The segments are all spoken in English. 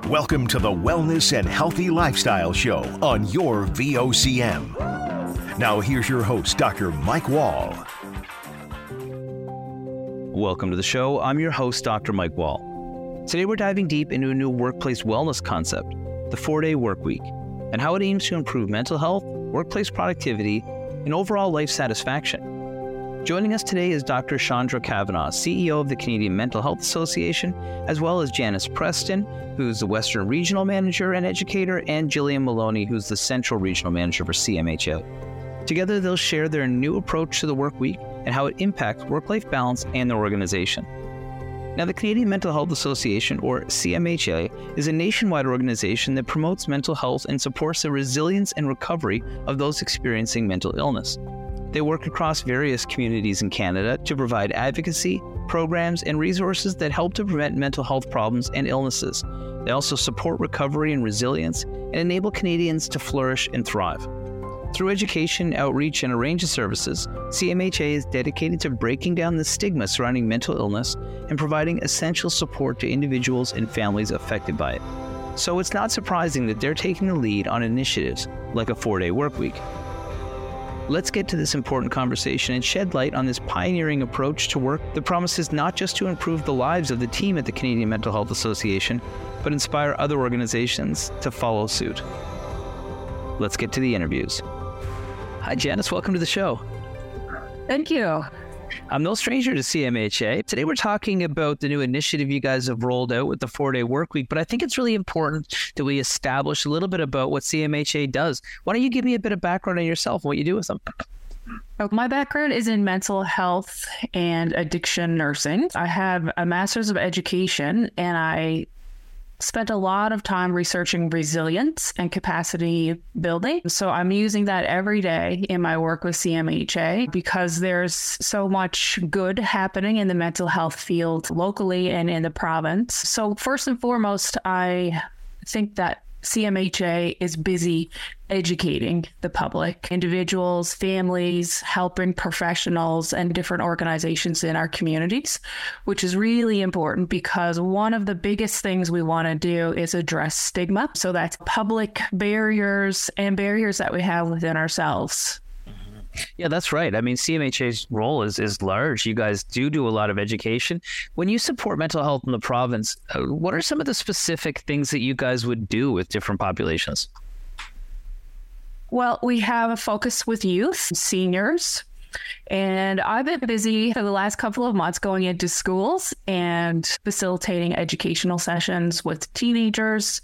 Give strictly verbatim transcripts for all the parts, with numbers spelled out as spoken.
Welcome to the Wellness and Healthy Lifestyle Show on your V O C M. Now here's your host, Doctor Mike Wall. Welcome to the show. I'm your host, Doctor Mike Wall. Today we're diving deep into a new workplace wellness concept, the four-day work week, and how it aims to improve mental health, workplace productivity, and overall life satisfaction. Joining us today is Doctor Chandra Kavanagh, C E O of the Canadian Mental Health Association, as well as Janice Preston, who's the Western Regional Manager and Educator, and Jillian Maloney, who's the Central Regional Manager for C M H A. Together, they'll share their new approach to the work week and how it impacts work-life balance and their organization. Now, the Canadian Mental Health Association, or C M H A, is a nationwide organization that promotes mental health and supports the resilience and recovery of those experiencing mental illness. They work across various communities in Canada to provide advocacy, programs, and resources that help to prevent mental health problems and illnesses. They also support recovery and resilience and enable Canadians to flourish and thrive. Through education, outreach, and a range of services, C M H A is dedicated to breaking down the stigma surrounding mental illness and providing essential support to individuals and families affected by it. So it's not surprising that they're taking the lead on initiatives like a four-day work week. Let's get to this important conversation and shed light on this pioneering approach to work that promises not just to improve the lives of the team at the Canadian Mental Health Association, but inspire other organizations to follow suit. Let's get to the interviews. Hi, Janice. Welcome to the show. Thank you. I'm no stranger to C M H A. Today we're talking about the new initiative you guys have rolled out with the four-day work week, but I think it's really important that we establish a little bit about what C M H A does. Why don't you give me a bit of background on yourself and what you do with them? My background is in mental health and addiction nursing. I have a master's of education, and I spent a lot of time researching resilience and capacity building. So I'm using that every day in my work with C M H A because there's so much good happening in the mental health field locally and in the province. So first and foremost, I think that C M H A is busy educating the public, individuals, families, helping professionals, and different organizations in our communities, which is really important because one of the biggest things we want to do is address stigma. So that's public barriers and barriers that we have within ourselves. Yeah, that's right. I mean, C M H A's role is, is large. You guys do do a lot of education. When you support mental health in the province, uh, what are some of the specific things that you guys would do with different populations? Well, we have a focus with youth, seniors, and I've been busy for the last couple of months going into schools and facilitating educational sessions with teenagers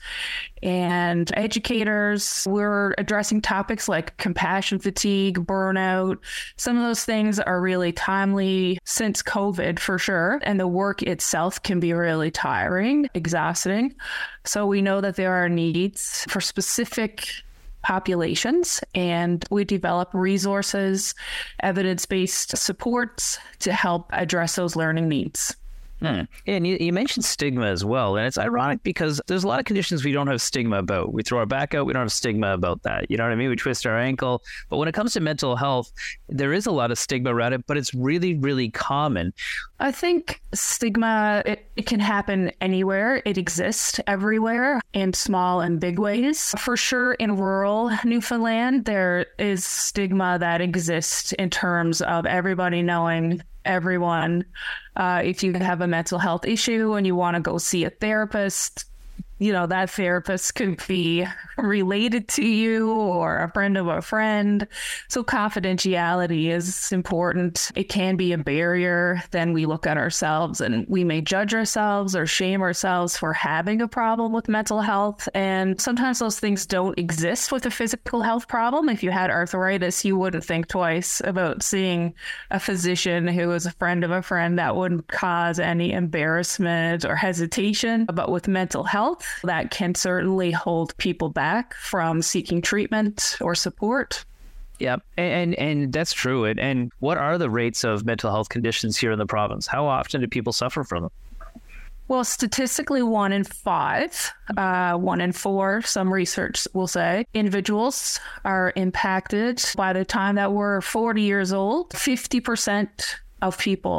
and educators. We're addressing topics like compassion fatigue, burnout. Some of those things are really timely since COVID for sure. And the work itself can be really tiring, exhausting. So we know that there are needs for specific populations, and we develop resources, evidence-based supports to help address those learning needs. Hmm. And you, you mentioned stigma as well. And it's ironic because there's a lot of conditions we don't have stigma about. We throw our back out, we don't have stigma about that. You know what I mean? We twist our ankle. But when it comes to mental health, there is a lot of stigma around it, but it's really, really common. I think stigma, it, it can happen anywhere. It exists everywhere in small and big ways. For sure, in rural Newfoundland, there is stigma that exists in terms of everybody knowing everyone. Uh, if you have a mental health issue and you want to go see a therapist, you know, that therapist could be related to you or a friend of a friend. So confidentiality is important. It can be a barrier. Then we look at ourselves and we may judge ourselves or shame ourselves for having a problem with mental health. And sometimes those things don't exist with a physical health problem. If you had arthritis, you wouldn't think twice about seeing a physician who is a friend of a friend. That wouldn't cause any embarrassment or hesitation. But with mental health, that can certainly hold people back from seeking treatment or support. Yeah, and, and and that's true. And, and what are the rates of mental health conditions here in the province? How often do people suffer from them? Well, statistically, one in five, uh, one in four, some research will say, individuals are impacted by the time that we're forty years old. fifty percent of people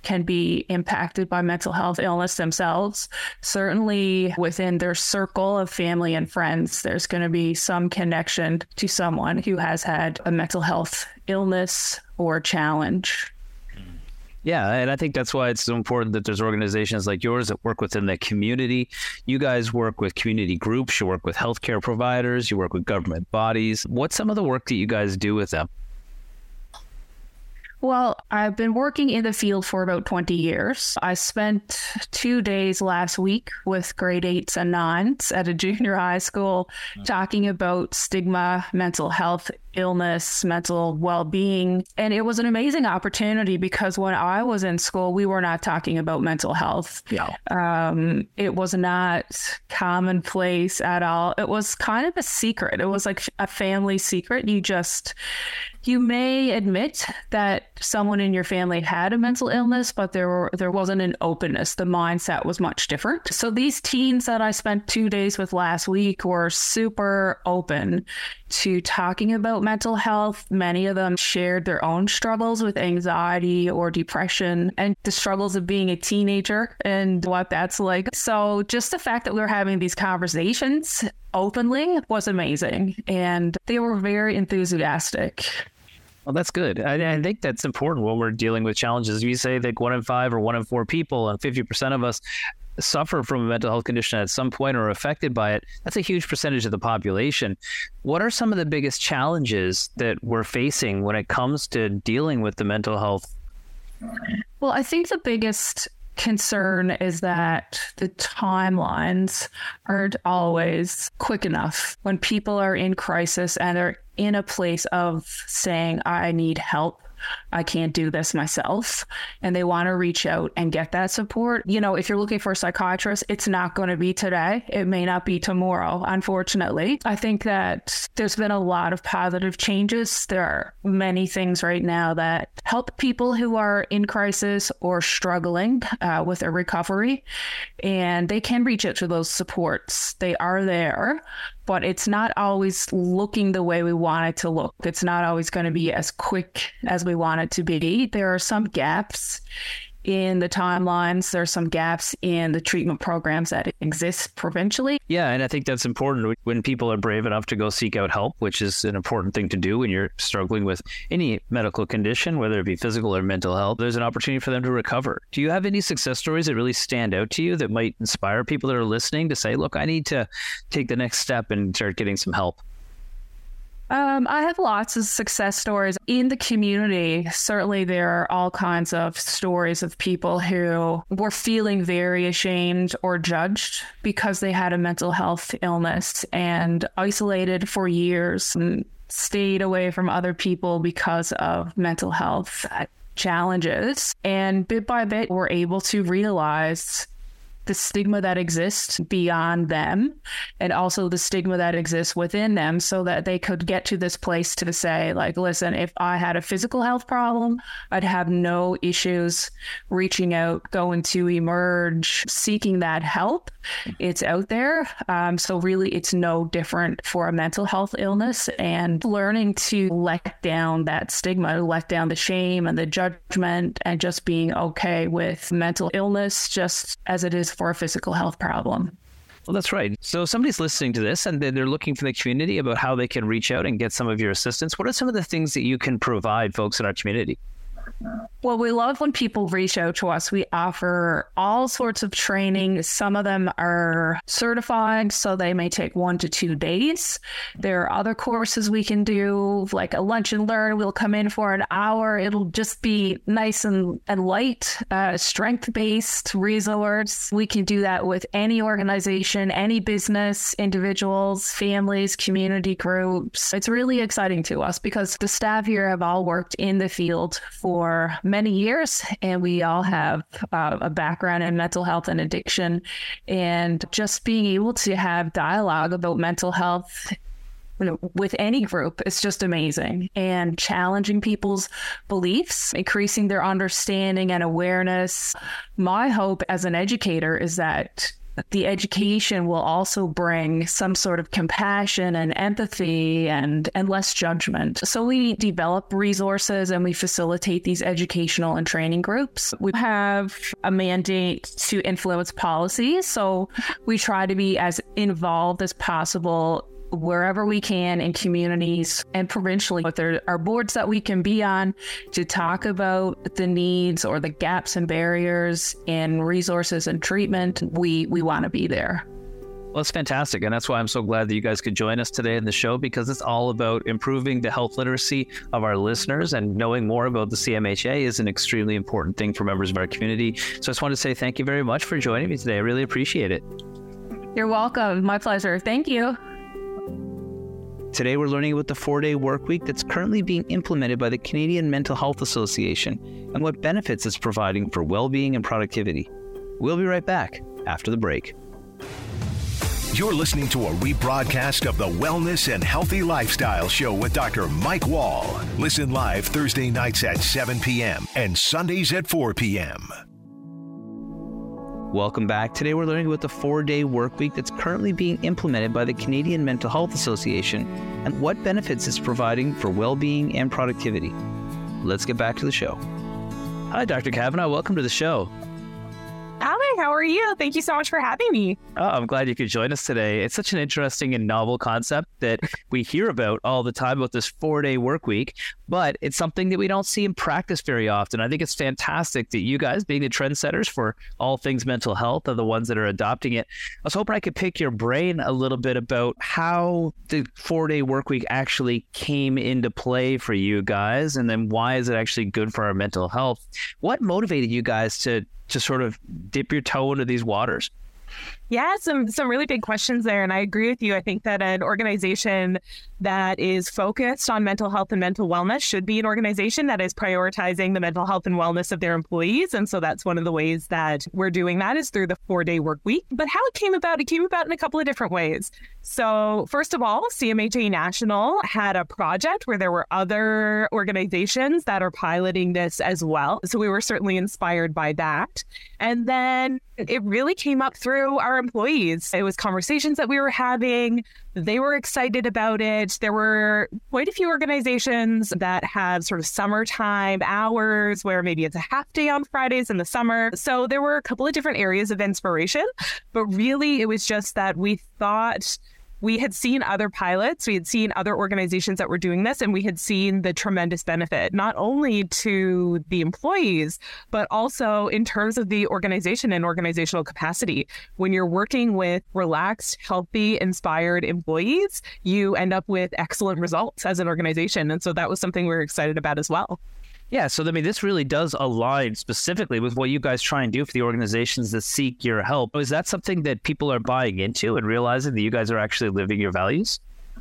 can be impacted by mental health illness themselves. Certainly within their circle of family and friends, there's going to be some connection to someone who has had a mental health illness or challenge. Yeah, and I think that's why it's so important that there's organizations like yours that work within the community. You guys work with community groups, you work with healthcare providers, you work with government bodies. What's some of the work that you guys do with them? Well, I've been working in the field for about twenty years. I spent two days last week with grade eights and nines at a junior high school talking about stigma, mental health, illness, mental well-being. And it was an amazing opportunity because when I was in school, we were not talking about mental health. Yeah. Um, it was not commonplace at all. It was kind of a secret. It was like a family secret. You just... You may admit that someone in your family had a mental illness, but there were, there wasn't an openness. The mindset was much different. So these teens that I spent two days with last week were super open to talking about mental health. Many of them shared their own struggles with anxiety or depression and the struggles of being a teenager and what that's like. So just the fact that we were having these conversations openly was amazing. And they were very enthusiastic. Well, that's good. I, I think that's important when we're dealing with challenges. You say that one in five or one in four people and fifty percent of us suffer from a mental health condition at some point or are affected by it. That's a huge percentage of the population. What are some of the biggest challenges that we're facing when it comes to dealing with the mental health? Well, I think the biggest concern is that the timelines aren't always quick enough. When people are in crisis and are in a place of saying, I need help, I can't do this myself, and they want to reach out and get that support. You know, if you're looking for a psychiatrist, it's not going to be today. It may not be tomorrow, unfortunately. I think that there's been a lot of positive changes. There are many things right now that help people who are in crisis or struggling uh, with a recovery, and they can reach out to those supports. They are there, but it's not always looking the way we want it to look. It's not always going to be as quick as we want it to be. There are some gaps in the timelines. There are some gaps in the treatment programs that exist provincially. Yeah, and I think that's important when people are brave enough to go seek out help, which is an important thing to do when you're struggling with any medical condition, whether it be physical or mental health. There's an opportunity for them to recover. Do you have any success stories that really stand out to you that might inspire people that are listening to say, look, I need to take the next step and start getting some help? Um, I have lots of success stories in the community. Certainly, there are all kinds of stories of people who were feeling very ashamed or judged because they had a mental health illness and isolated for years and stayed away from other people because of mental health challenges. And bit by bit, were able to realize the stigma that exists beyond them and also the stigma that exists within them so that they could get to this place to say, like, listen, if I had a physical health problem, I'd have no issues reaching out, going to Emerge, seeking that help. It's out there. Um, so really, it's no different for a mental health illness, and learning to let down that stigma, let down the shame and the judgment, and just being okay with mental illness just as it is for a physical health problem. Well, that's right. So somebody's listening to this and they're looking for the community about how they can reach out and get some of your assistance. What are some of the things that you can provide folks in our community? Well, we love when people reach out to us. We offer all sorts of training. Some of them are certified, so they may take one to two days. There are other courses we can do, like a lunch and learn. We'll come in for an hour. It'll just be nice and, and light, uh, strength-based resource. We can do that with any organization, any business, individuals, families, community groups. It's really exciting to us because the staff here have all worked in the field for many years, and we all have uh, a background in mental health and addiction, and just being able to have dialogue about mental health, you know, with any group is just amazing. And challenging people's beliefs, increasing their understanding and awareness. My hope as an educator is that the education will also bring some sort of compassion and empathy and, and less judgment. So we develop resources and we facilitate these educational and training groups. We have a mandate to influence policy. So we try to be as involved as possible wherever we can in communities and provincially. If there are boards that we can be on to talk about the needs or the gaps and barriers in resources and treatment, we, we want to be there. Well, it's fantastic. And that's why I'm so glad that you guys could join us today in the show, because it's all about improving the health literacy of our listeners, and knowing more about the C M H A is an extremely important thing for members of our community. So I just want to say thank you very much for joining me today. I really appreciate it. You're welcome. My pleasure. Thank you. Today, we're learning about the four-day work week that's currently being implemented by the Canadian Mental Health Association and what benefits it's providing for well-being and productivity. We'll be right back after the break. You're listening to a rebroadcast of the Wellness and Healthy Lifestyle Show with Doctor Mike Wall. Listen live Thursday nights at seven p.m. and Sundays at four p.m. Welcome back. Today we're learning about the four-day work week that's currently being implemented by the Canadian Mental Health Association and what benefits it's providing for well-being and productivity. Let's get back to the show. Hi, Doctor Kavanagh. Welcome to the show. Hi, how are you? Thank you so much for having me. Oh, I'm glad you could join us today. It's such an interesting and novel concept that we hear about all the time about this four-day work week, but it's something that we don't see in practice very often. I think it's fantastic that you guys, being the trendsetters for all things mental health, are the ones that are adopting it. I was hoping I could pick your brain a little bit about how the four-day work week actually came into play for you guys, and then why is it actually good for our mental health? What motivated you guys to to sort of dip your toe into these waters? Yeah, some some really big questions there. And I agree with you. I think that an organization that is focused on mental health and mental wellness should be an organization that is prioritizing the mental health and wellness of their employees. And so that's one of the ways that we're doing that is through the four-day work week. But how it came about, it came about in a couple of different ways. So first of all, C M H A National had a project where there were other organizations that are piloting this as well. So we were certainly inspired by that. And then it really came up through our employees. It was conversations that we were having. They were excited about it. There were quite a few organizations that have sort of summertime hours where maybe it's a half day on Fridays in the summer. So there were a couple of different areas of inspiration, but really it was just that we thought we had seen other pilots, we had seen other organizations that were doing this, and we had seen the tremendous benefit, not only to the employees, but also in terms of the organization and organizational capacity. When you're working with relaxed, healthy, inspired employees, you end up with excellent results as an organization. And so that was something we were excited about as well. Yeah, so I mean, this really does align specifically with what you guys try and do for the organizations that seek your help. Is that something that people are buying into and realizing that you guys are actually living your values?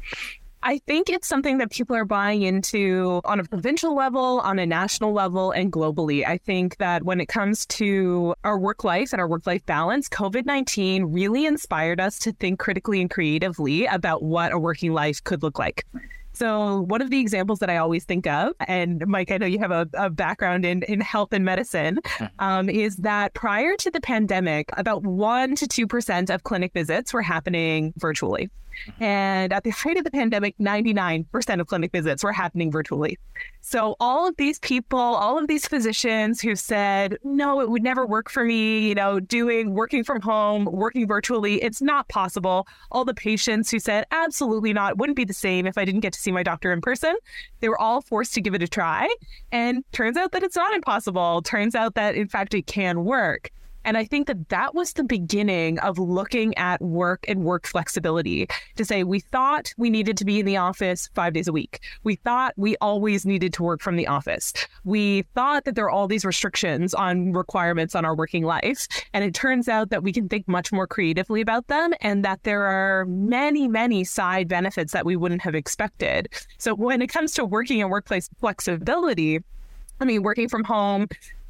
I think it's something that people are buying into on a provincial level, on a national level, and globally. I think that when it comes to our work life and our work-life balance, COVID nineteen really inspired us to think critically and creatively about what a working life could look like. So one of the examples that I always think of, and Mike, I know you have a, a background in, in health and medicine, um, is that prior to the pandemic, about one to two percent of clinic visits were happening virtually. And at the height of the pandemic, ninety-nine percent of clinic visits were happening virtually. So all of these people, all of these physicians who said, no, it would never work for me, you know, doing, working from home, working virtually, it's not possible. All the patients who said, absolutely not, it wouldn't be the same if I didn't get to see my doctor in person. They were all forced to give it a try. And turns out that it's not impossible. Turns out that, in fact, it can work. And I think that that was the beginning of looking at work and work flexibility to say, we thought we needed to be in the office five days a week. We thought we always needed to work from the office. We thought that there are all these restrictions on requirements on our working life. And it turns out that we can think much more creatively about them and that there are many, many side benefits that we wouldn't have expected. So when it comes to working and workplace flexibility, I mean, working from home,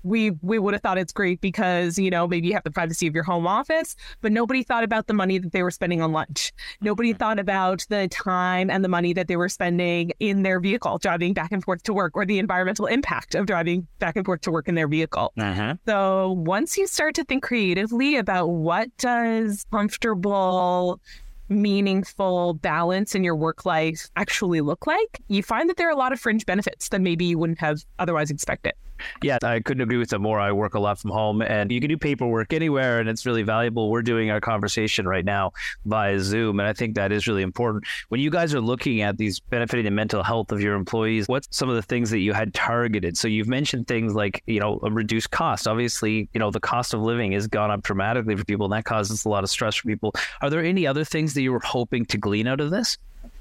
we we would have thought it's great because, you know, maybe you have the privacy of your home office, but nobody thought about the money that they were spending on lunch. Nobody thought about the time and the money that they were spending in their vehicle, driving back and forth to work, or the environmental impact of driving back and forth to work in their vehicle. Uh-huh. So once you start to think creatively about what does comfortable, meaningful balance in your work life actually look like, you find that there are a lot of fringe benefits that maybe you wouldn't have otherwise expected. Yeah, I couldn't agree with them more. I work a lot from home, and you can do paperwork anywhere, and it's really valuable. We're doing our conversation right now via Zoom, and I think that is really important. When you guys are looking at these benefiting the mental health of your employees, what's some of the things that you had targeted? So you've mentioned things like, you know, a reduced cost. Obviously, you know, the cost of living has gone up dramatically for people, and that causes a lot of stress for people. Are there any other things that you were hoping to glean out of this?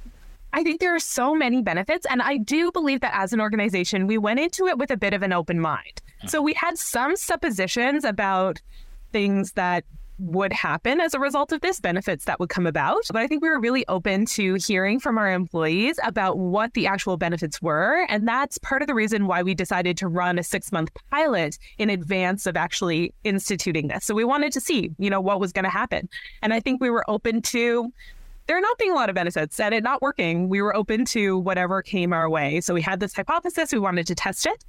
I think there are so many benefits. And I do believe that as an organization, we went into it with a bit of an open mind. So we had some suppositions about things that would happen as a result of this, benefits that would come about. But I think we were really open to hearing from our employees about what the actual benefits were. And that's part of the reason why we decided to run a six-month pilot in advance of actually instituting this. So we wanted to see, you know, what was going to happen. And I think we were open to there not being a lot of benefits and it not working. We were open to whatever came our way. So we had this hypothesis, we wanted to test it,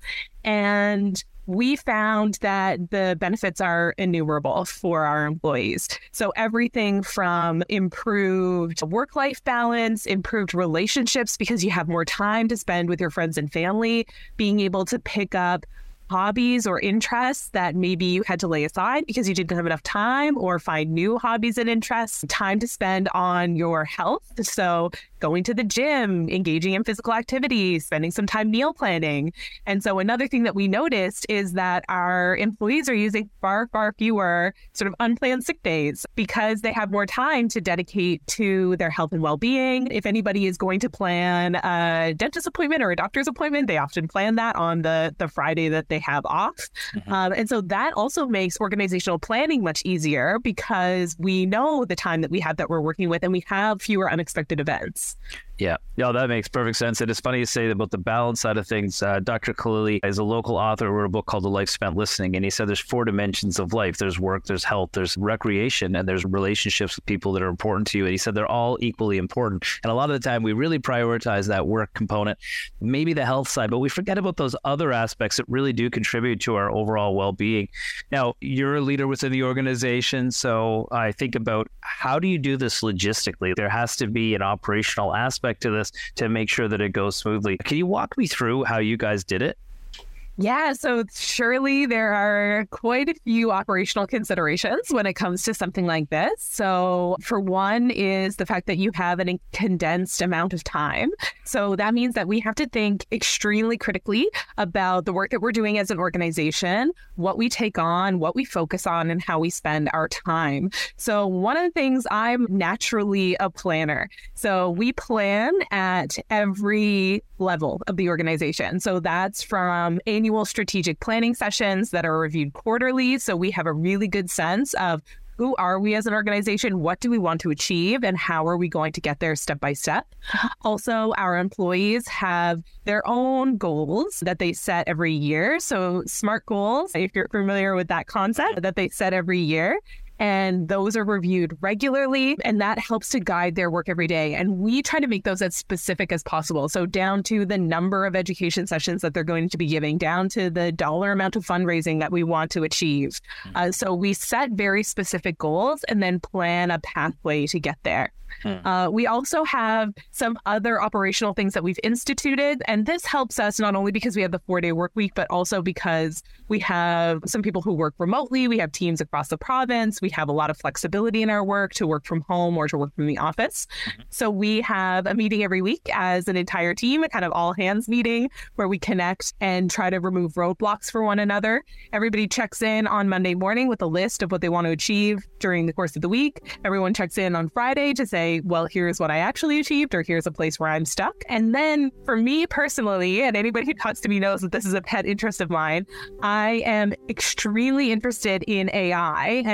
and we found that the benefits are innumerable for our employees. So everything from improved work-life balance, improved relationships because you have more time to spend with your friends and family, being able to pick up hobbies or interests that maybe you had to lay aside because you didn't have enough time, or find new hobbies and interests, time to spend on your health. So going to the gym, engaging in physical activity, spending some time meal planning. And so another thing that we noticed is that our employees are using far, far fewer sort of unplanned sick days because they have more time to dedicate to their health and well-being. If anybody is going to plan a dentist appointment or a doctor's appointment, they often plan that on the, the Friday that they have off. Mm-hmm. Um, and so that also makes organizational planning much easier because we know the time that we have that we're working with, and we have fewer unexpected events. Yeah, no, that makes perfect sense. And it's funny you say about the balance side of things. Uh, Doctor Khalili is a local author, wrote a book called The Life Spent Listening. And he said there's four dimensions of life. There's work, there's health, there's recreation, and there's relationships with people that are important to you. And he said they're all equally important. And a lot of the time we really prioritize that work component, maybe the health side, but we forget about those other aspects that really do contribute to our overall well-being. Now, you're a leader within the organization. So I think about, how do you do this logistically? There has to be an operational aspect to this to make sure that it goes smoothly. Can you walk me through how you guys did it? Yeah, so surely there are quite a few operational considerations when it comes to something like this. So for one is the fact that you have a condensed amount of time. So that means that we have to think extremely critically about the work that we're doing as an organization, what we take on, what we focus on, and how we spend our time. So one of the things, I'm naturally a planner. So we plan at every level of the organization. So that's from annual Annual strategic planning sessions that are reviewed quarterly. So we have a really good sense of who are we as an organization, what do we want to achieve, and how are we going to get there step by step. Also, our employees have their own goals that they set every year. So SMART goals, if you're familiar with that concept, that they set every year. And those are reviewed regularly, and that helps to guide their work every day. And we try to make those as specific as possible. So down to the number of education sessions that they're going to be giving, down to the dollar amount of fundraising that we want to achieve. Mm-hmm. Uh, so we set very specific goals and then plan a pathway to get there. Hmm. Uh, we also have some other operational things that we've instituted, and this helps us not only because we have the four-day work week, but also because we have some people who work remotely. We have teams across the province. We have a lot of flexibility in our work to work from home or to work from the office. Mm-hmm. So we have a meeting every week as an entire team, a kind of all-hands meeting where we connect and try to remove roadblocks for one another. Everybody checks in on Monday morning with a list of what they want to achieve during the course of the week. Everyone checks in on Friday to say, well, here's what I actually achieved, or here's a place where I'm stuck. And then for me personally, and anybody who talks to me knows that this is a pet interest of mine, I am extremely interested in A I and how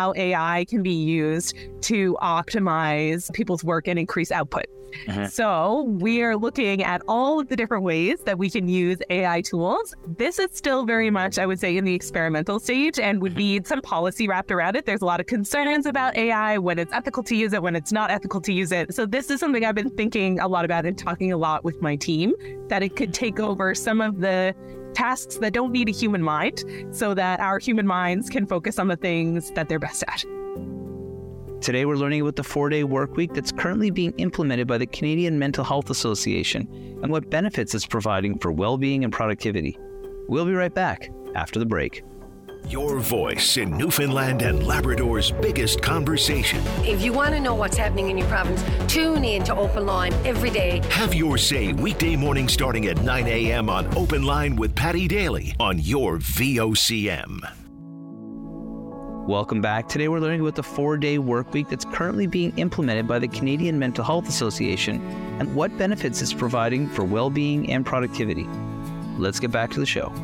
how A I can be used to optimize people's work and increase output. Uh-huh. So we are looking at all of the different ways that we can use A I tools. This is still very much, I would say, in the experimental stage and would need some policy wrapped around it. There's a lot of concerns about A I, when it's ethical to use it, when it's not ethical to use it. So this is something I've been thinking a lot about and talking a lot with my team, that it could take over some of the tasks that don't need a human mind so that our human minds can focus on the things that they're best at. Today, we're learning about the four-day work week that's currently being implemented by the Canadian Mental Health Association and what benefits it's providing for well-being and productivity. We'll be right back after the break. Your voice in Newfoundland and Labrador's biggest conversation. If you want to know what's happening in your province, tune in to Open Line every day. Have your say weekday morning starting at nine a.m. on Open Line with Patty Daly on your V O C M. Welcome back. Today we're learning about the four-day work week that's currently being implemented by the Canadian Mental Health Association and what benefits it's providing for well-being and productivity. Let's get back to the show.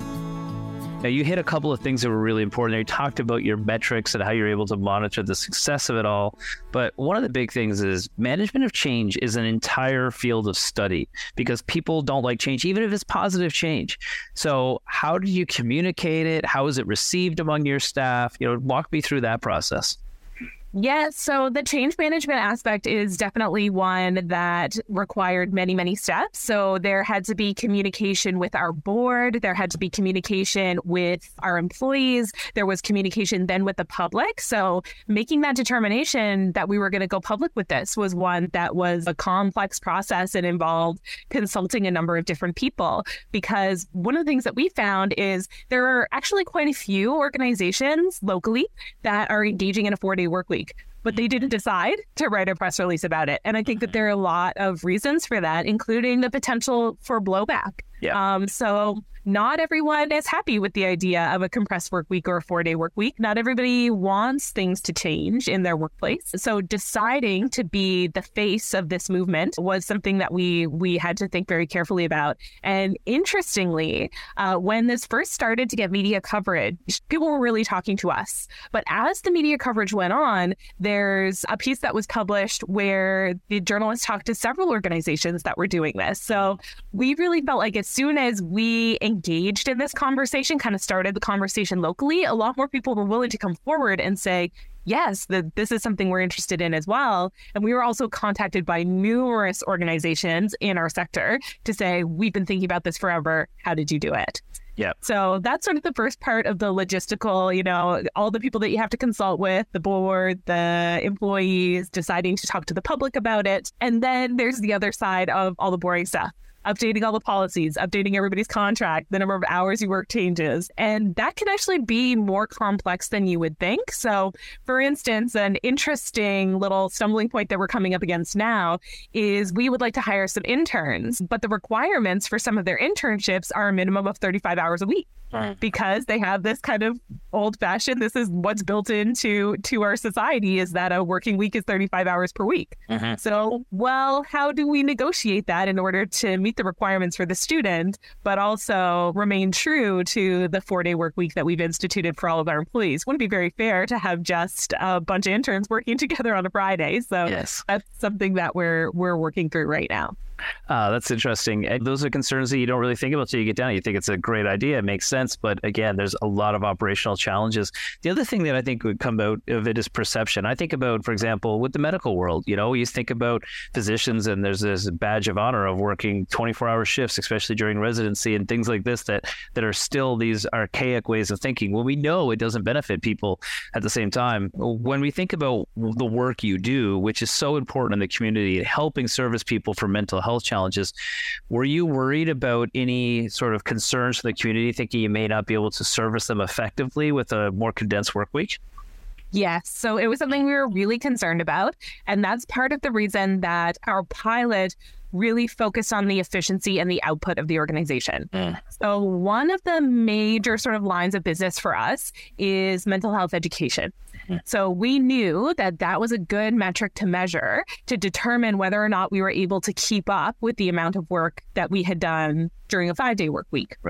Now, you hit a couple of things that were really important. You talked about your metrics and how you're able to monitor the success of it all. But one of the big things is management of change is an entire field of study because people don't like change, even if it's positive change. So how do you communicate it? How is it received among your staff? You know, walk me through that process. Yeah, so the change management aspect is definitely one that required many, many steps. So there had to be communication with our board. There had to be communication with our employees. There was communication then with the public. So making that determination that we were going to go public with this was one that was a complex process and involved consulting a number of different people. Because one of the things that we found is there are actually quite a few organizations locally that are engaging in a four-day work week. But they didn't decide to write a press release about it. And I think that there are a lot of reasons for that, including the potential for blowback. Yeah. Um, so not everyone is happy with the idea of a compressed work week or a four-day work week. Not everybody wants things to change in their workplace. So deciding to be the face of this movement was something that we we had to think very carefully about. And interestingly, uh, when this first started to get media coverage, people were really talking to us. But as the media coverage went on, there's a piece that was published where the journalists talked to several organizations that were doing this. So we really felt like as soon as we engaged in this conversation, kind of started the conversation locally, a lot more people were willing to come forward and say, yes, that this is something we're interested in as well. And we were also contacted by numerous organizations in our sector to say, we've been thinking about this forever. How did you do it? Yeah. So that's sort of the first part of the logistical, you know, all the people that you have to consult with, the board, the employees, deciding to talk to the public about it. And then there's the other side of all the boring stuff. Updating all the policies, updating everybody's contract, the number of hours you work changes. And that can actually be more complex than you would think. So, for instance, an interesting little stumbling point that we're coming up against now is we would like to hire some interns, but the requirements for some of their internships are a minimum of thirty-five hours a week. Because they have this kind of old-fashioned, this is what's built into to our society, is that a working week is thirty-five hours per week. Uh-huh. So, well, how do we negotiate that in order to meet the requirements for the student, but also remain true to the four-day work week that we've instituted for all of our employees? Wouldn't be very fair to have just a bunch of interns working together on a Friday. So yes. That's something that we're we're working through right now. Uh, that's interesting. And those are concerns that you don't really think about till you get down. You think it's a great idea. It makes sense. But again, there's a lot of operational challenges. The other thing that I think would come out of it is perception. I think about, for example, with the medical world, you know, you think about physicians and there's this badge of honor of working twenty-four hour shifts, especially during residency and things like this that, that are still these archaic ways of thinking. Well, we know it doesn't benefit people at the same time. When we think about the work you do, which is so important in the community, helping service people for mental health health challenges. Were you worried about any sort of concerns for the community, thinking you may not be able to service them effectively with a more condensed work week? Yes. So it was something we were really concerned about. And that's part of the reason that our pilot really focused on the efficiency and the output of the organization. Mm. So one of the major sort of lines of business for us is mental health education. Mm. So we knew that that was a good metric to measure to determine whether or not we were able to keep up with the amount of work that we had done during a five-day work week. Right.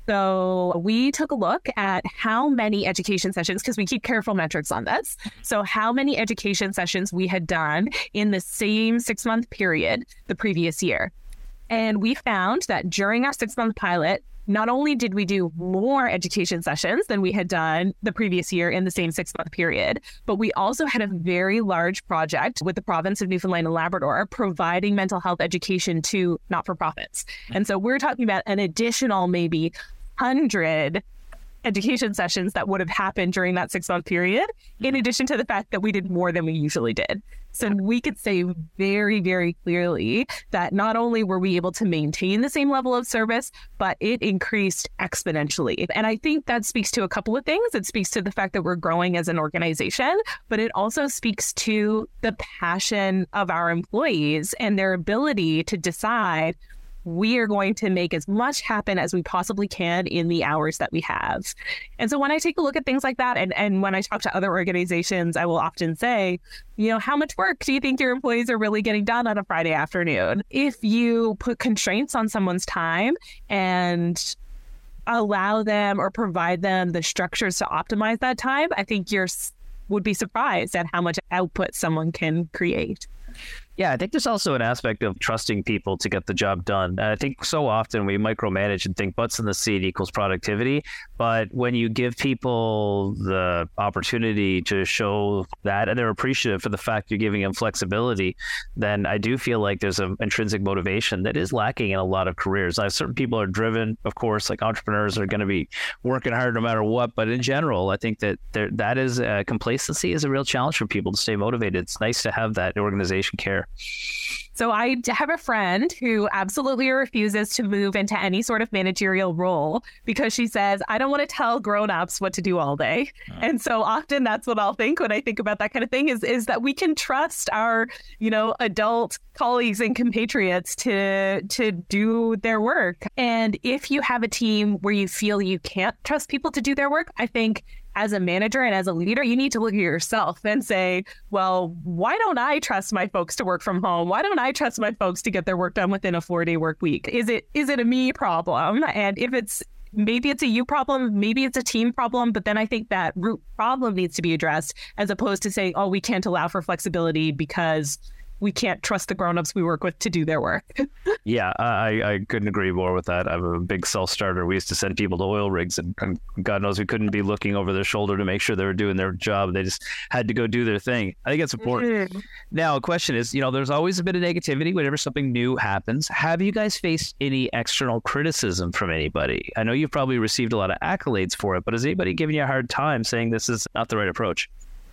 So we took a look at how many education sessions, because we keep careful metrics on this. So how many education sessions we had done in the same six-month period the previous year. And we found that during our six-month pilot, not only did we do more education sessions than we had done the previous year in the same six-month period, but we also had a very large project with the province of Newfoundland and Labrador providing mental health education to not-for-profits. And so we're talking about an additional maybe one hundred education sessions that would have happened during that six-month period, in addition to the fact that we did more than we usually did. So we could say very, very clearly that not only were we able to maintain the same level of service, but it increased exponentially. And I think that speaks to a couple of things. It speaks to the fact that we're growing as an organization, but it also speaks to the passion of our employees and their ability to decide we are going to make as much happen as we possibly can in the hours that we have. And so when I take a look at things like that, and, and when I talk to other organizations, I will often say, you know, how much work do you think your employees are really getting done on a Friday afternoon? If you put constraints on someone's time and allow them or provide them the structures to optimize that time, I think you would be surprised at how much output someone can create. Yeah, I think there's also an aspect of trusting people to get the job done. And I think so often we micromanage and think butts in the seat equals productivity. But when you give people the opportunity to show that and they're appreciative for the fact you're giving them flexibility, then I do feel like there's an intrinsic motivation that is lacking in a lot of careers. Now, certain people are driven, of course, like entrepreneurs are going to be working hard no matter what. But in general, I think that there, that is uh, complacency is a real challenge for people to stay motivated. It's nice to have that organization care. So I have a friend who absolutely refuses to move into any sort of managerial role because she says, I don't want to tell grown-ups what to do all day. Oh. And so often that's what I'll think when I think about that kind of thing is, is that we can trust our, you know, adult colleagues and compatriots to, to do their work. And if you have a team where you feel you can't trust people to do their work, I think as a manager and as a leader, you need to look at yourself and say, well, why don't I trust my folks to work from home? Why don't I trust my folks to get their work done within a four-day work week? Is it is it a me problem? And if it's maybe it's a you problem, maybe it's a team problem, but then I think that root problem needs to be addressed as opposed to saying, oh, we can't allow for flexibility because we can't trust the grown-ups we work with to do their work. Yeah, I, I couldn't agree more with that. I'm a big self-starter. We used to send people to oil rigs, and, and God knows we couldn't be looking over their shoulder to make sure they were doing their job. They just had to go do their thing. I think it's important. Mm-hmm. Now, a question is, you know, there's always a bit of negativity whenever something new happens. Have you guys faced any external criticism from anybody? I know you've probably received a lot of accolades for it, but has anybody given you a hard time saying this is not the right approach?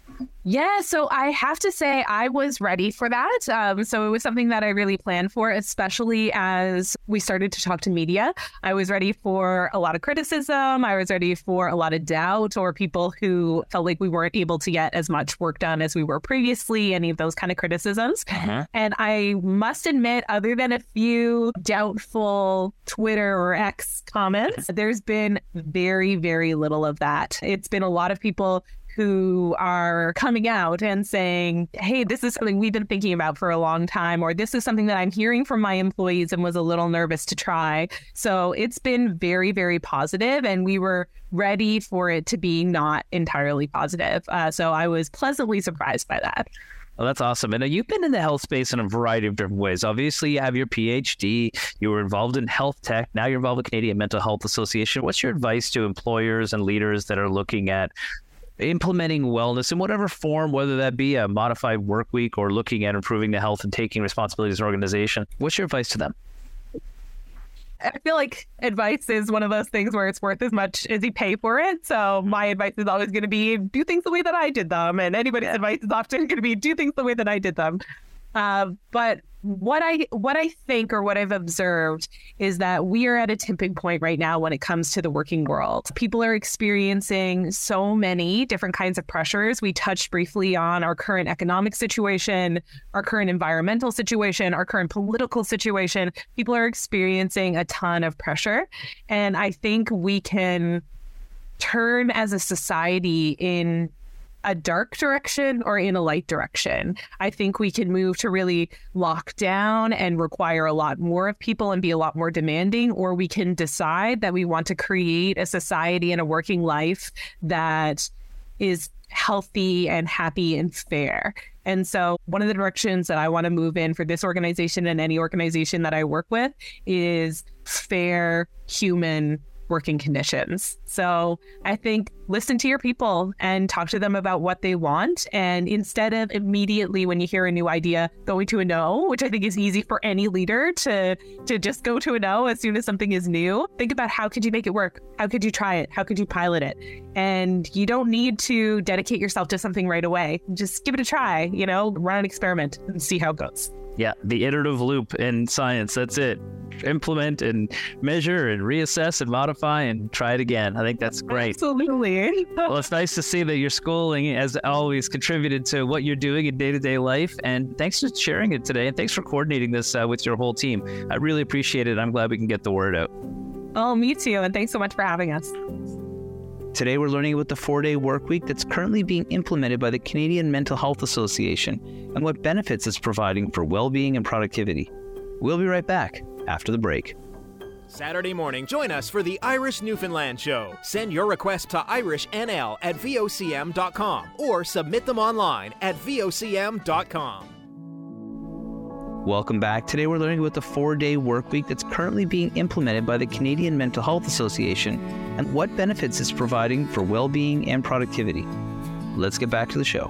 Yeah, so I have to say I was ready for that. Um, so it was something that I really planned for, especially as we started to talk to media. I was ready for a lot of criticism. I was ready for a lot of doubt or people who felt like we weren't able to get as much work done as we were previously, any of those kind of criticisms. Uh-huh. And I must admit, other than a few doubtful Twitter or X comments, there's been very, very little of that. It's been a lot of people who are coming out and saying, hey, this is something we've been thinking about for a long time, or this is something that I'm hearing from my employees and was a little nervous to try. So it's been very, very positive, and we were ready for it to be not entirely positive. Uh, so I was pleasantly surprised by that. Well, that's awesome. And you've been in the health space in a variety of different ways. Obviously, you have your P H D. You were involved in health tech. Now you're involved with Canadian Mental Health Association. What's your advice to employers and leaders that are looking at implementing wellness in whatever form, whether that be a modified work week or looking at improving the health and taking responsibility as an organization? What's your advice to them? I feel like advice is one of those things where it's worth as much as you pay for it. So my advice is always going to be do things the way that I did them. And anybody's yeah. advice is often going to be do things the way that I did them. Uh, but what I what I think or what I've observed is that we are at a tipping point right now when it comes to the working world. People are experiencing so many different kinds of pressures. We touched briefly on our current economic situation, our current environmental situation, our current political situation. People are experiencing a ton of pressure. And I think we can turn as a society in a dark direction or in a light direction. I think we can move to really lock down and require a lot more of people and be a lot more demanding, or we can decide that we want to create a society and a working life that is healthy and happy and fair. And so one of the directions that I want to move in for this organization and any organization that I work with is fair, human working conditions. So I think listen to your people and talk to them about what they want. And instead of immediately when you hear a new idea, going to a no, which I think is easy for any leader to, to just go to a no as soon as something is new, think about how could you make it work? How could you try it? How could you pilot it? And you don't need to dedicate yourself to something right away. Just give it a try, you know, run an experiment and see how it goes. Yeah, the iterative loop in science. That's it. Implement and measure and reassess and modify and try it again. I think that's great. Absolutely. Well, it's nice to see that your schooling, as always, contributed to what you're doing in day-to-day life. And thanks for sharing it today. And thanks for coordinating this uh, with your whole team. I really appreciate it. I'm glad we can get the word out. Oh, me too. And thanks so much for having us. Today, we're learning about the four-day work week that's currently being implemented by the Canadian Mental Health Association and what benefits it's providing for well-being and productivity. We'll be right back after the break. Saturday morning, join us for the Irish Newfoundland Show. Send your request to irish n l at v o c m dot com or submit them online at v o c m dot com. Welcome back. Today we're learning about the four-day work week that's currently being implemented by the Canadian Mental Health Association and what benefits it's providing for well-being and productivity. Let's get back to the show.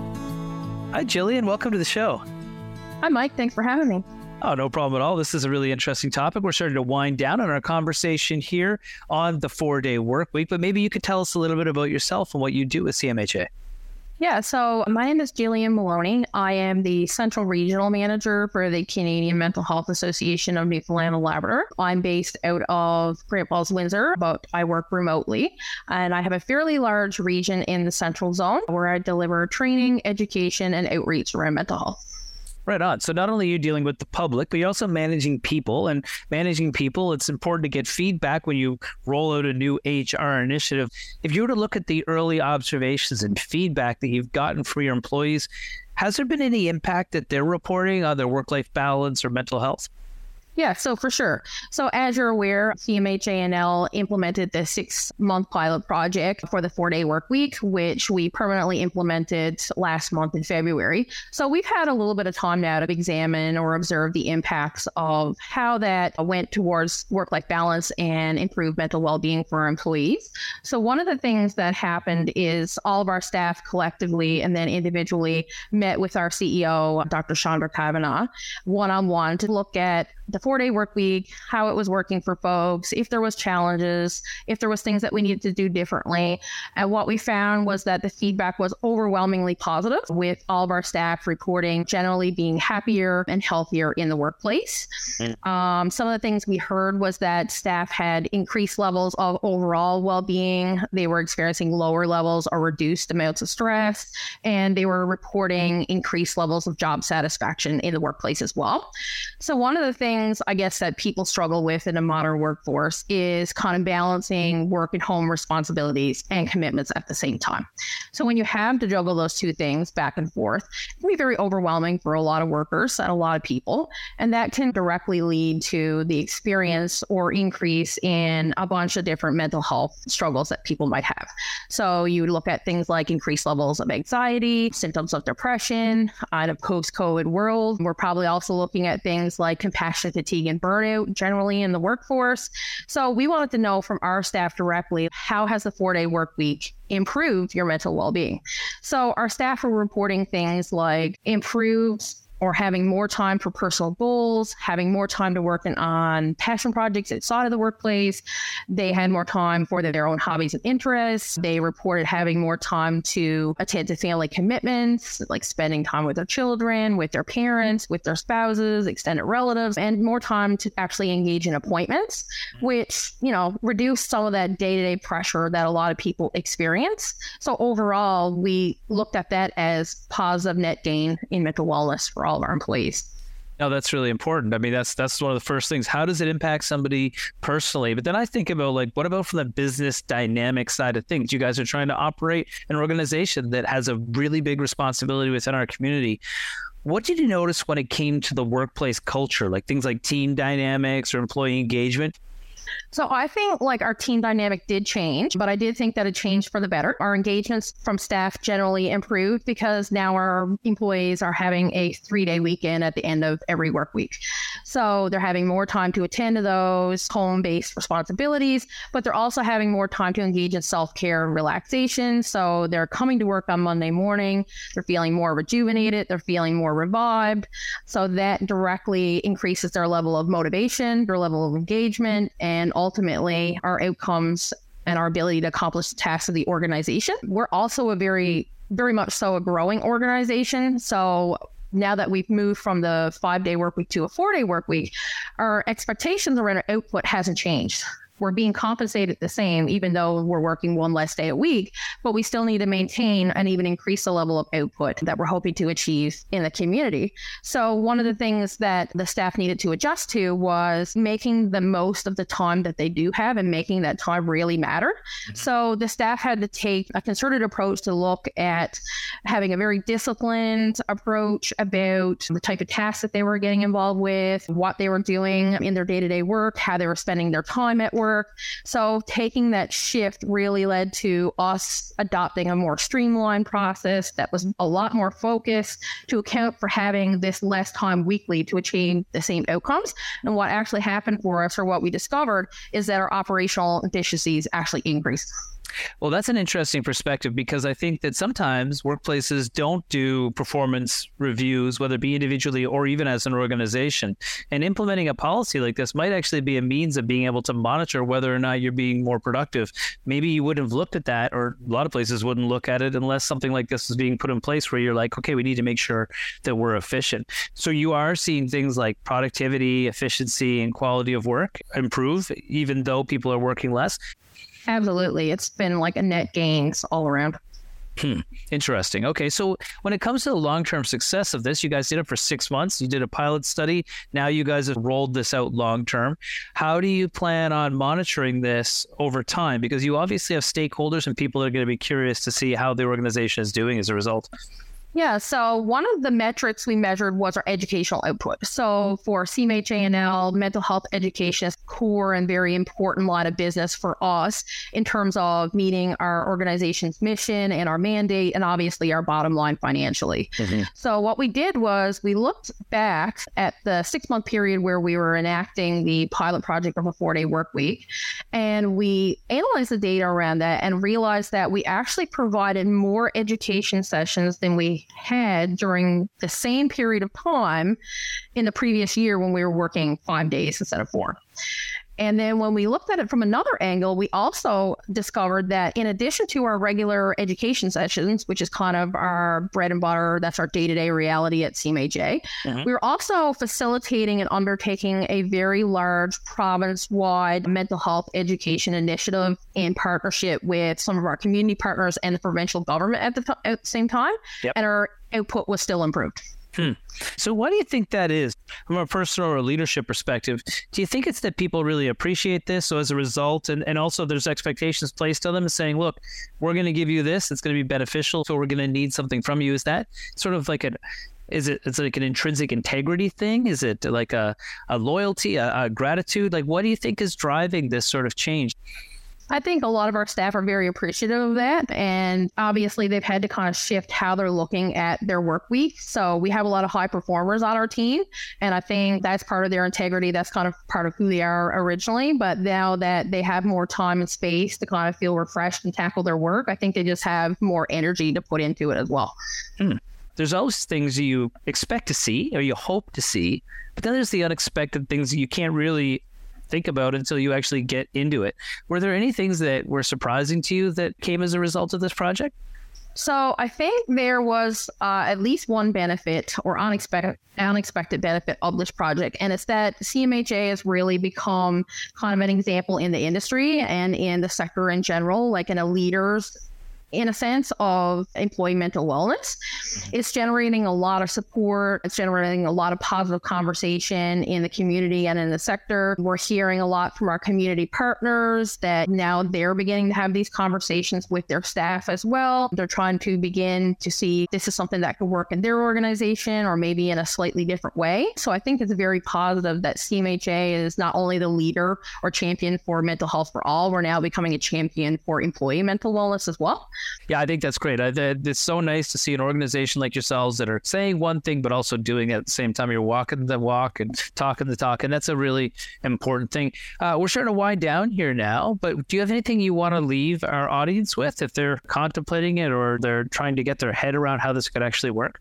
Hi, Jillian. Welcome to the show. Hi, Mike. Thanks for having me. Oh, no problem at all. This is a really interesting topic. We're starting to wind down on our conversation here on the four-day work week, but maybe you could tell us a little bit about yourself and what you do with C M H A. Yeah, so my name is Jillian Maloney. I am the Central Regional Manager for the Canadian Mental Health Association of Newfoundland and Labrador. I'm based out of Great Falls, Windsor, but I work remotely. And I have a fairly large region in the Central Zone where I deliver training, education, and outreach around mental health. Right on. So not only are you dealing with the public, but you're also managing people. And managing people, it's important to get feedback when you roll out a new H R initiative. If you were to look at the early observations and feedback that you've gotten from your employees, has there been any impact that they're reporting on their work-life balance or mental health? Yeah, so for sure. So as you're aware, C M H A N L implemented the six-month pilot project for the four-day work week, which we permanently implemented last month in February. So we've had a little bit of time now to examine or observe the impacts of how that went towards work-life balance and improved mental well-being for our employees. So one of the things that happened is all of our staff collectively and then individually met with our C E O, Doctor Chandra Kavanagh, one-on-one to look at the four-day work week, how it was working for folks, if there was challenges, if there was things that we needed to do differently. And what we found was that the feedback was overwhelmingly positive, with all of our staff reporting generally being happier and healthier in the workplace. Mm. Um, some of the things we heard was that staff had increased levels of overall well-being. They were experiencing lower levels or reduced amounts of stress, and they were reporting increased levels of job satisfaction in the workplace as well. So one of the things I guess that people struggle with in a modern workforce is kind of balancing work and home responsibilities and commitments at the same time. So when you have to juggle those two things back and forth, it can be very overwhelming for a lot of workers and a lot of people. And that can directly lead to the experience or increase in a bunch of different mental health struggles that people might have. So you look at things like increased levels of anxiety, symptoms of depression. In a post-COVID world, we're probably also looking at things like compassion fatigue and burnout generally in the workforce. So we wanted to know from our staff directly, how has the four-day work week improved your mental well-being? So our staff are reporting things like improved or having more time for personal goals, having more time to work on passion projects outside of the workplace. They had more time for their own hobbies and interests. They reported having more time to attend to family commitments, like spending time with their children, with their parents, with their spouses, extended relatives, and more time to actually engage in appointments, which, you know, reduced some of that day-to-day pressure that a lot of people experience. So overall, we looked at that as positive net gain in mental wellness for all of our employees. No, that's really important. I mean, that's that's one of the first things. How does it impact somebody personally? But then I think about, like, what about from the business dynamic side of things? You guys are trying to operate an organization that has a really big responsibility within our community. What did you notice when it came to the workplace culture, like things like team dynamics or employee engagement? So I think like our team dynamic did change, but I did think that it changed for the better. Our engagements from staff generally improved because now our employees are having a three-day weekend at the end of every work week. So they're having more time to attend to those home-based responsibilities, but they're also having more time to engage in self-care and relaxation. So they're coming to work on Monday morning. They're feeling more rejuvenated. They're feeling more revived. So that directly increases their level of motivation, their level of engagement, and ultimately our outcomes and our ability to accomplish the tasks of the organization. We're also a very, very much so a growing organization. So now that we've moved from the five-day work week to a four-day work week, our expectations around our output hasn't changed. We're being compensated the same, even though we're working one less day a week, but we still need to maintain and even increase the level of output that we're hoping to achieve in the community. So one of the things that the staff needed to adjust to was making the most of the time that they do have and making that time really matter. Mm-hmm. So the staff had to take a concerted approach to look at having a very disciplined approach about the type of tasks that they were getting involved with, what they were doing in their day-to-day work, how they were spending their time at work. So taking that shift really led to us adopting a more streamlined process that was a lot more focused to account for having this less time weekly to achieve the same outcomes. And what actually happened for us, or what we discovered, is that our operational efficiencies actually increased. Well, that's an interesting perspective, because I think that sometimes workplaces don't do performance reviews, whether it be individually or even as an organization. And implementing a policy like this might actually be a means of being able to monitor whether or not you're being more productive. Maybe you wouldn't have looked at that, or a lot of places wouldn't look at it unless something like this is being put in place where you're like, okay, we need to make sure that we're efficient. So you are seeing things like productivity, efficiency, and quality of work improve, even though people are working less. Absolutely. It's been like a net gains all around. Hmm. Interesting. Okay. So when it comes to the long-term success of this, you guys did it for six months. You did a pilot study. Now you guys have rolled this out long-term. How do you plan on monitoring this over time? Because you obviously have stakeholders and people that are going to be curious to see how the organization is doing as a result. Yeah, so one of the metrics we measured was our educational output. So for C M H A N L, mental health education is a core and very important line of business for us in terms of meeting our organization's mission and our mandate, and obviously our bottom line financially. Mm-hmm. So what we did was we looked back at the six-month period where we were enacting the pilot project of a four-day work week, and we analyzed the data around that and realized that we actually provided more education sessions than we had during the same period of time in the previous year when we were working five days instead of four. And then when we looked at it from another angle, we also discovered that in addition to our regular education sessions, which is kind of our bread and butter, that's our day-to-day reality at C M H A, mm-hmm. we were also facilitating and undertaking a very large province-wide mental health education initiative in partnership with some of our community partners and the provincial government at the, th- at the same time. Yep. And our output was still improved. Hmm. So why do you think that is? From a personal or leadership perspective, do you think it's that people really appreciate this? So as a result, and, and also there's expectations placed on them saying, look, we're going to give you this. It's going to be beneficial. So we're going to need something from you. Is that sort of like an, is it, it's like an intrinsic integrity thing? Is it like a, a loyalty, a, a gratitude? Like, what do you think is driving this sort of change? I think a lot of our staff are very appreciative of that. And obviously, they've had to kind of shift how they're looking at their work week. So we have a lot of high performers on our team. And I think that's part of their integrity. That's kind of part of who they are originally. But now that they have more time and space to kind of feel refreshed and tackle their work, I think they just have more energy to put into it as well. Hmm. There's always things you expect to see or you hope to see. But then there's the unexpected things that you can't really think about until you actually get into it. Were there any things that were surprising to you that came as a result of this project? So I think there was uh, at least one benefit or unexpected unexpected benefit of this project. And it's that C M H A has really become kind of an example in the industry and in the sector in general, like in a leaders in a sense of employee mental wellness. It's generating a lot of support. It's generating a lot of positive conversation in the community and in the sector. We're hearing a lot from our community partners that now they're beginning to have these conversations with their staff as well. They're trying to begin to see this is something that could work in their organization or maybe in a slightly different way. So I think it's very positive that C M H A is not only the leader or champion for mental health for all, we're now becoming a champion for employee mental wellness as well. Yeah, I think that's great. I, it's so nice to see an organization like yourselves that are saying one thing, but also doing it at the same time. You're walking the walk and talking the talk, and that's a really important thing. Uh, we're starting to wind down here now, but do you have anything you want to leave our audience with if they're contemplating it or they're trying to get their head around how this could actually work?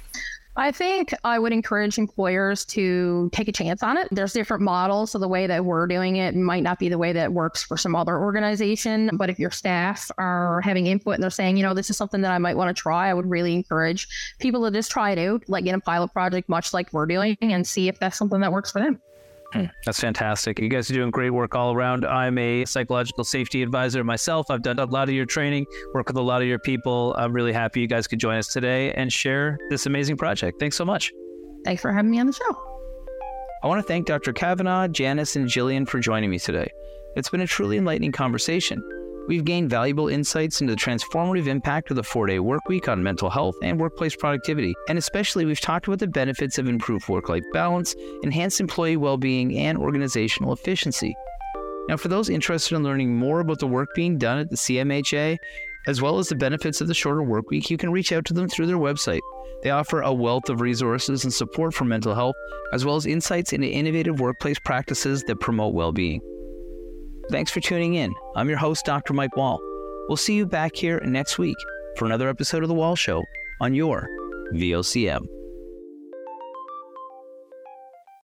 I think I would encourage employers to take a chance on it. There's different models, so the way that we're doing it might not be the way that works for some other organization. But if your staff are having input and they're saying, you know, this is something that I might want to try, I would really encourage people to just try it out, like in a pilot project, much like we're doing, and see if that's something that works for them. That's fantastic. You guys are doing great work all around. I'm a psychological safety advisor myself. I've done a lot of your training, work with a lot of your people. I'm really happy you guys could join us today and share this amazing project. Thanks so much. Thanks for having me on the show. I want to thank Doctor Kavanagh, Janice, and Jillian for joining me today. It's been a truly enlightening conversation. We've gained valuable insights into the transformative impact of the four-day work week on mental health and workplace productivity. And especially, we've talked about the benefits of improved work-life balance, enhanced employee well-being, and organizational efficiency. Now, for those interested in learning more about the work being done at the C M H A, as well as the benefits of the shorter work week, you can reach out to them through their website. They offer a wealth of resources and support for mental health, as well as insights into innovative workplace practices that promote well-being. Thanks for tuning in. I'm your host, Doctor Mike Wall. We'll see you back here next week for another episode of The Wall Show on your V O C M.